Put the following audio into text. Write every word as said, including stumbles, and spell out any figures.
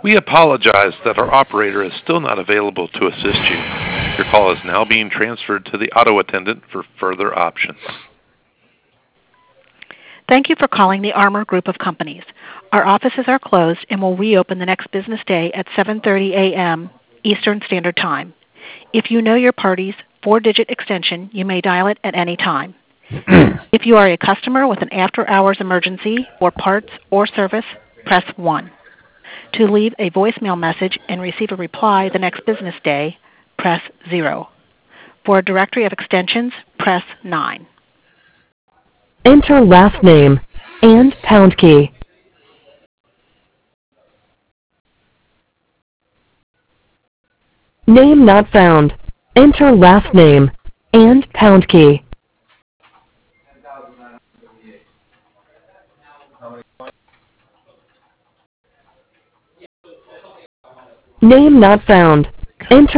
We apologize that our operator is still not available to assist you. Your call is now being transferred to the auto attendant for further options. Thank you for calling the Armor Group of Companies. Our offices are closed and will reopen the next business day at seven thirty a m Eastern Standard Time. If you know your party's four-digit extension, you may dial it at any time. If you are a customer with an after-hours emergency or parts or service, press one. To leave a voicemail message and receive a reply the next business day, press zero. For a directory of extensions, press nine. Enter last name and pound key. Name not found. Enter last name and pound key. Name not found. Enter